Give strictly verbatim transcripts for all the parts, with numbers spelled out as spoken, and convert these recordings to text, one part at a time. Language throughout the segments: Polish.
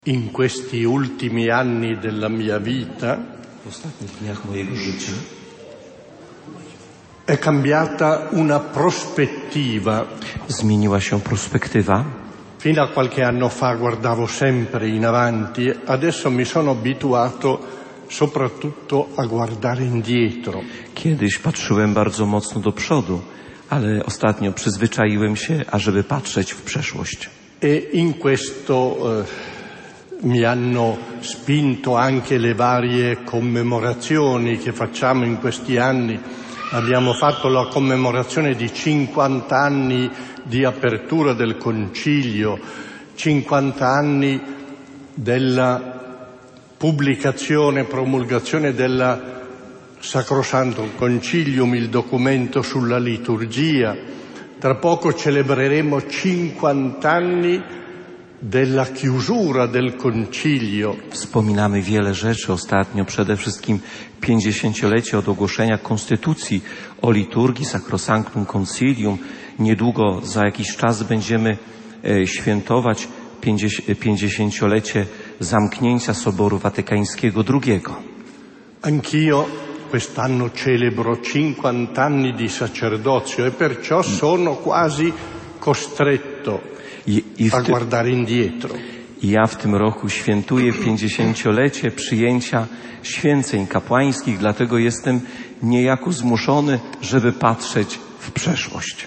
In questi ultimi anni della mia vita w ostatnich dniach mojego życia è cambiata una prospettiva. zmieniła się perspektywa. Fino a qualche anno fa guardavo sempre in avanti, adesso mi sono abituato soprattutto a guardare indietro. Kiedyś patrzyłem bardzo mocno do przodu, ale ostatnio przyzwyczaiłem się, ażeby patrzeć w przeszłość. E in questo eh, mi hanno spinto anche le varie commemorazioni che facciamo in questi anni. Abbiamo fatto la commemorazione di cinquanta anni di apertura del Concilio, cinquanta anni della pubblicazione, promulgazione del Sacrosanto Concilium, il documento sulla liturgia. Tra poco celebreremo cinquanta anni della chiusura del Concilio. Wspominamy wiele rzeczy ostatnio, przede wszystkim pięćdziesięciolecie od ogłoszenia Konstytucji o liturgii, Sacrosanctum Concilium. Niedługo, za jakiś czas będziemy e, świętować pięćdziesięciolecie zamknięcia Soboru Watykańskiego drugiego. Anch'io quest'anno celebro cinquanta anni di sacerdozio e perciò sono quasi costretto I, i a w ty... guardare indietro. Ja w tym roku świętuję pięćdziesięciolecie przyjęcia święceń kapłańskich, dlatego jestem niejako zmuszony, żeby patrzeć w przeszłość.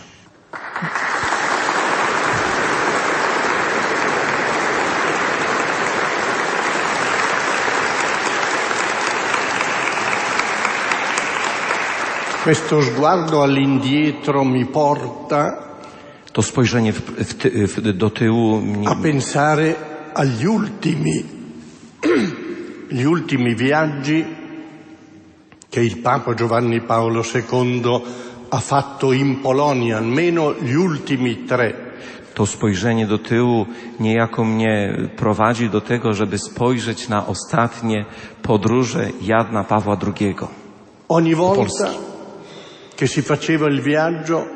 Questo sguardo all'indietro mi porta To spojrzenie w, w, ty, w, do tyłu mnie, a pensare agli ultimi, gli ultimi viaggi che il Papa Giovanni Paolo secondo ha fatto in Polonia, almeno gli ultimi tre. to spojrzenie do tyłu niejako mnie prowadzi do tego, żeby spojrzeć na ostatnie podróże Jana Pawła drugiego. Ogni volta che si faceva il viaggio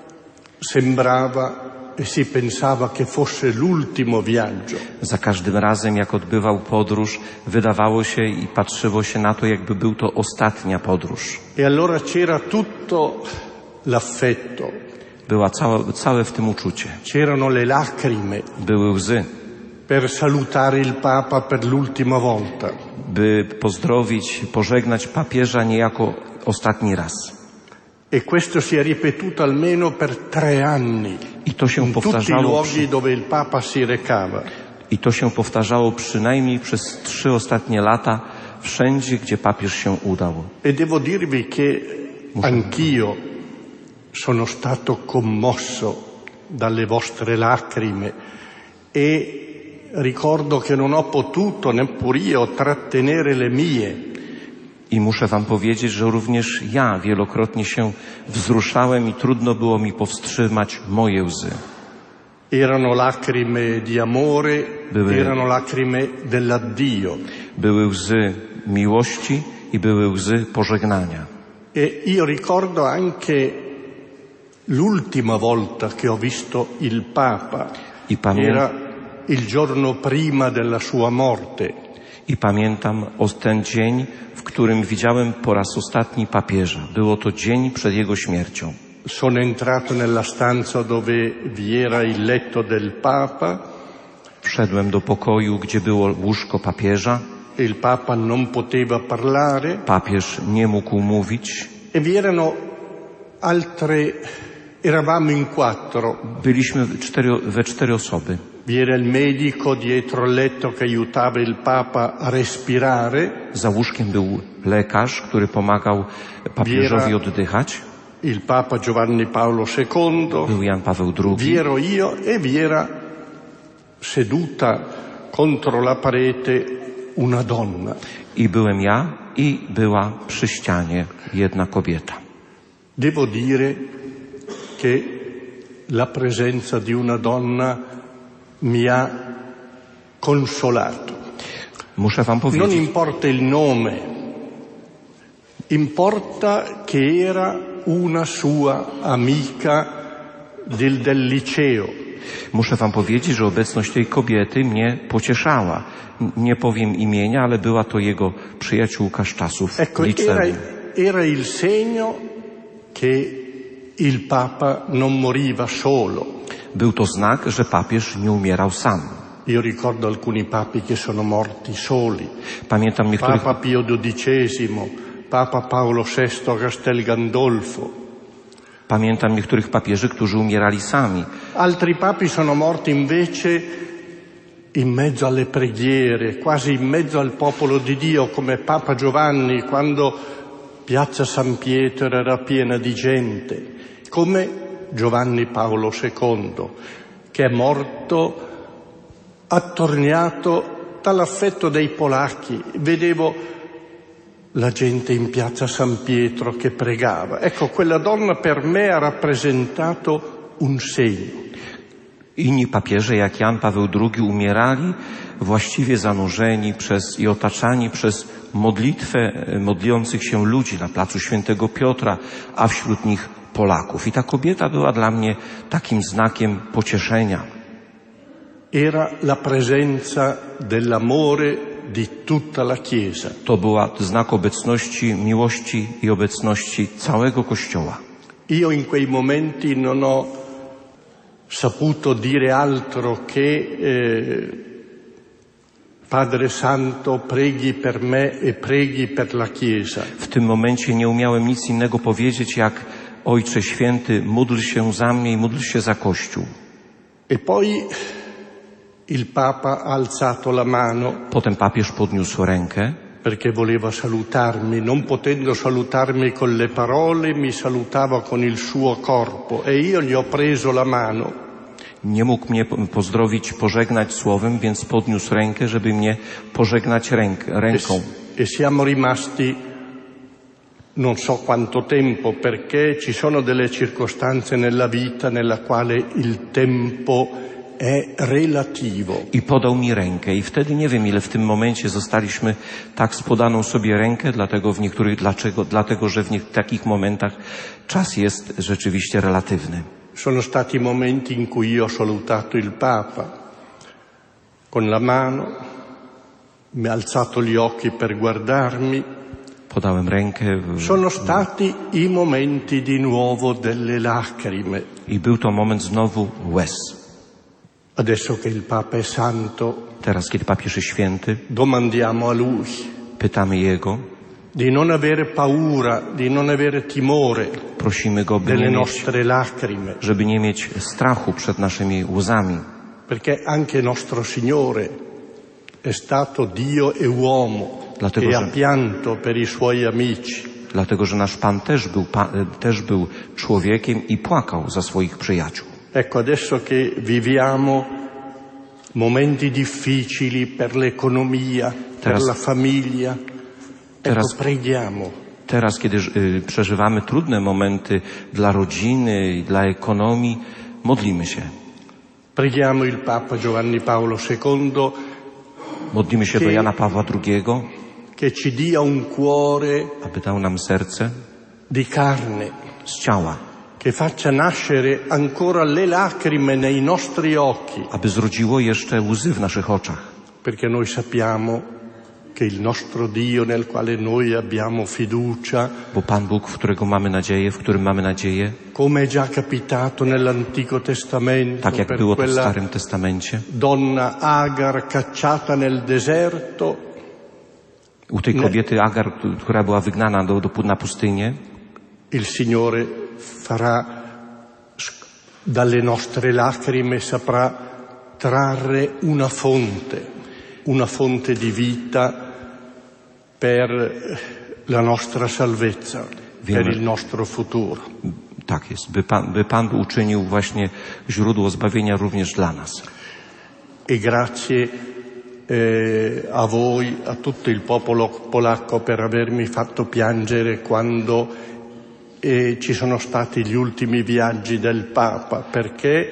sembrava e si pensava che fosse l'ultimo viaggio. Za każdym razem, jak odbywał podróż, wydawało się i patrzyło się na to, jakby był to ostatnia podróż. E allora c'era tutto l'affetto, Była całe, całe w tym uczucie. c'erano le lacrime Były łzy, per salutare il Papa per l'ultima volta. by pozdrowić, pożegnać papieża niejako ostatni raz. E questo si è ripetuto almeno per tre anni I to się in tutti i powtarzało luoghi przy, dove il Papa si recava. i to się powtarzało przynajmniej przez trzy ostatnie lata wszędzie, gdzie papież się udał. E devo dirvi che anch'io sono stato commosso dalle vostre lacrime e ricordo che non ho potuto neppure io trattenere le mie. I muszę wam powiedzieć, że również ja wielokrotnie się wzruszałem i trudno było mi powstrzymać moje łzy. Erano lacrime di amore, Były- erano lacrime dell'addio. Były łzy miłości i były łzy pożegnania. E io ricordo anche l'ultima volta che ho visto il Papa. I, pamię... Era il giorno prima della sua morte. I pamiętam o ten dzień, w którym widziałem po raz ostatni papieża. Było to dzień przed jego śmiercią. Sono entrato nella stanza dove vi era il letto del Papa. Wszedłem do pokoju, gdzie było łóżko papieża. Il Papa non poteva parlare Papież nie mógł mówić. e vi erano altre, eravamo in quattro. Byliśmy cztery, we cztery osoby. Vi era il medico dietro il letto che aiutava il Papa a respirare. Za łóżkiem był lekarz, który pomagał papieżowi oddychać. Il Papa Giovanni Paolo secondo. Był Jan Paweł Vi drugi. ero io e vi era seduta contro la parete una donna. I byłem ja i była przy ścianie jedna kobieta. Devo dire che la presenza di una donna mi ha consolato. Muszę wam Non powiedzieć, importa il nome, importa che era una sua amica del, del liceo. Muszę wam powiedzieć, że obecność tej kobiety mnie pocieszała. Nie powiem imienia, ale była to jego przyjaciółka z czasów Ecco, era, liceum. era il segno che il Papa non moriva solo. Był to znak, że papież nie umierał sam. Io ricordo alcuni papi che sono morti soli. Pamiętam niektórych... Papa Pio dodicesimo, Papa Paolo sesto a Castel Gandolfo. Pamiętam niektórych papieży, którzy umierali sami. Altri papi sono morti invece in mezzo alle preghiere, quasi in mezzo al popolo di Dio, come Papa Giovanni, quando Piazza San Pietro era piena di gente, come Giovanni Paolo secondo, che è morto attorniato dall'affetto dei polacchi. Vedevo la gente in piazza San Pietro che pregava. Ecco, quella donna per me ha rappresentato un segno. Inni papieże, jak Jan Paweł drugi, umierali właściwie zanurzeni przez i otaczani przez modlitwę modlących się ludzi na placu Świętego Piotra, a wśród nich Polaków. I ta kobieta była dla mnie takim znakiem pocieszenia. Era la presenza dell'amore di tutta la Chiesa. To była znak obecności, miłości i obecności całego Kościoła. Io in quei momenti non ho saputo dire altro che eh, Padre Santo, preghi per me e preghi per la Chiesa. W tym momencie nie umiałem nic innego powiedzieć, jak Ojcze Święty, módl się za mnie i módl się za Kościół. E poi il Papa ha alzato la mano. Potem papież podniósł rękę, perché voleva salutarmi, non potendo salutarmi con le parole, mi salutava con il suo corpo e io gli ho preso la mano. Nie mógł mnie pozdrowić, pożegnać słowem, więc podniósł rękę, żeby mnie pożegnać ręk, ręką. E, e siamo rimasti non so quanto tempo, perché ci sono delle circostanze nella vita nella quale il tempo è relativo. I podał mi rękę i wtedy nie wiem, ile w tym momencie zostaliśmy tak z podaną sobie rękę, dlatego w niektórych, dlaczego, dlatego, że w nie, takich momentach czas jest rzeczywiście relatywny. Sono stati momenti in cui io ho salutato il Papa con la mano, mi ha alzato gli occhi per guardarmi. Podałem rękę. Sono stati i momenti di nuovo delle lacrime. I był to moment znowu łez. Adesso che il Papa è santo, teraz kiedy papież jest święty, domandiamo a Lui, pytamy Jego, di non avere paura, di non avere timore prosimy Go, by delle nie mieć, nostre lacrime, żeby nie mieć strachu przed naszymi łzami. Perché anche nostro Signore è stato Dio e uomo, Dlatego, che że... ha pianto per i Suoi amici. Dlatego, że nasz Pan też był, pa, też był człowiekiem i płakał za swoich przyjaciół. Ecco, adesso che viviamo momenti difficili per l'economia, per Teraz- la famiglia, teraz- ecco, preghiamo. Teraz, kiedy y, przeżywamy trudne momenty dla rodziny i dla ekonomii, modlimy się. Preghiamo il Papa Giovanni Paolo secondo Modlimy się do Jana Pawła drugiego, che ci dia un cuore aby dał nam serce di carne, z ciała, che faccia nascere ancora le lacrime nei nostri occhi, aby zrodziło jeszcze łzy w naszych oczach. perché noi sappiamo che il nostro Dio nel quale noi abbiamo fiducia, Bo Pan Bóg, w którego mamy nadzieję, w którym mamy nadzieję, come è già capitato nell'Antico Testamento tak jak per było to w quella Starym Testamencie, donna Agar cacciata nel deserto, u tej Nie. kobiety Agar, która była wygnana do, do, na pustynię, il Signore farà sc- dalle nostre lacrime saprà trarre una fonte, una fonte di vita per la nostra salvezza, Wiemy. per il nostro futuro. tak jest, by Pan, by Pan uczynił właśnie źródło zbawienia również dla nas. E grazie eh, a voi, a tutto il popolo polacco per avermi fatto piangere quando eh, ci sono stati gli ultimi viaggi del Papa, perché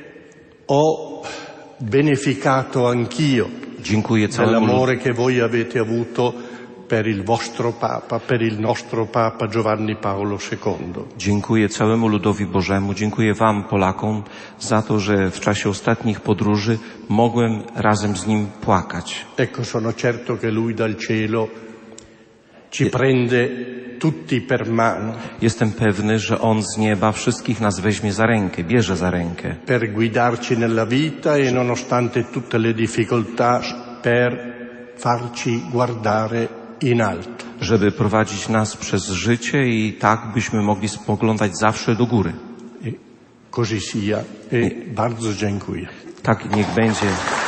ho beneficato anch'io Dziękuję całemu, dell'amore che voi avete avuto per il vostro Papa, per il nostro Papa Giovanni Paolo secondo. Dziękuję całemu ludowi Bożemu, dziękuję Wam, Polakom, za to, że w czasie ostatnich podróży mogłem razem z Nim płakać. Ecco, sono certo che Lui dal cielo ci prende tutti per mano. Jestem pewny, że On z nieba wszystkich nas weźmie za rękę, bierze za rękę. Per guidarci nella vita e nonostante tutte le difficoltà, per farci guardare in alto. Żeby prowadzić nas przez życie i tak byśmy mogli spoglądać zawsze do góry. E così sia. E bardzo dziękuję. Tak niech będzie.